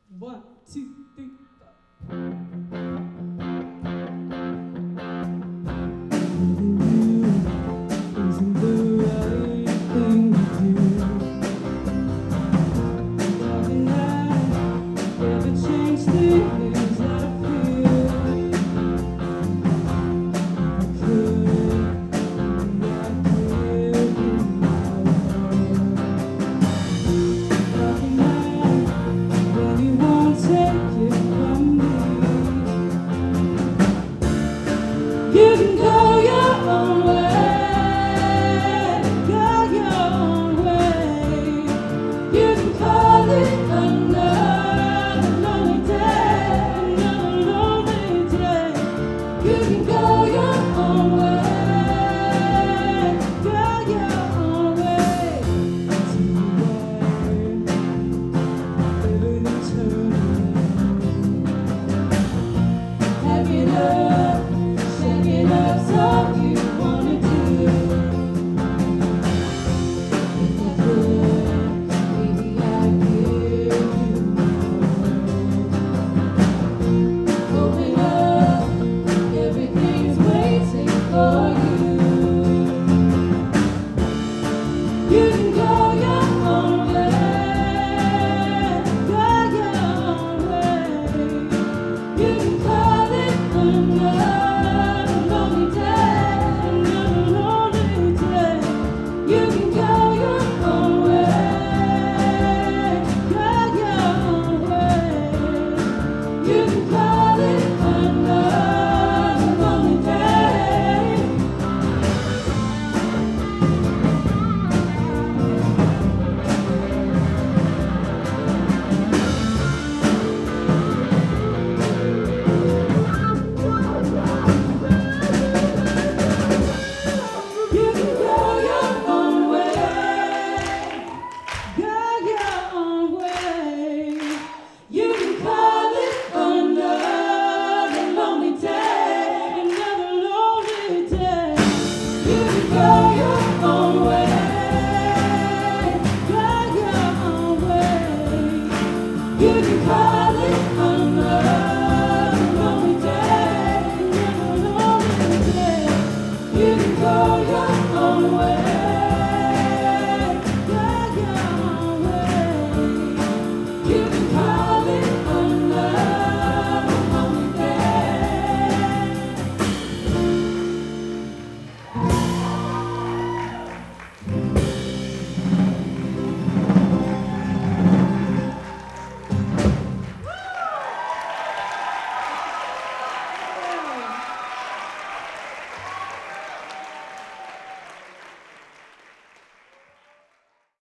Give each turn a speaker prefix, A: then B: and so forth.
A: One, two, three, four. Isn't the right thing to do? Talking that never change things that I feel. I could, I could be my own. Talking that when you won't take it from me, you can go your own way, go your own way. You can call it another lonely day, another lonely day. You can go your own way, go your own way. Living eternally, hack it up, shake it up's all you wanna do. If I could, maybe I'd give you more. Open up, everything's waiting for you. You can go your own way, go your own way. You can call it another lonely day, another lonely day. You can go your own way, go your own way. You can call it another lonely day. You can go your own way, go your own way. You can call it another lonely day, another lonely day. You can go your own way, go your own way. You can call it another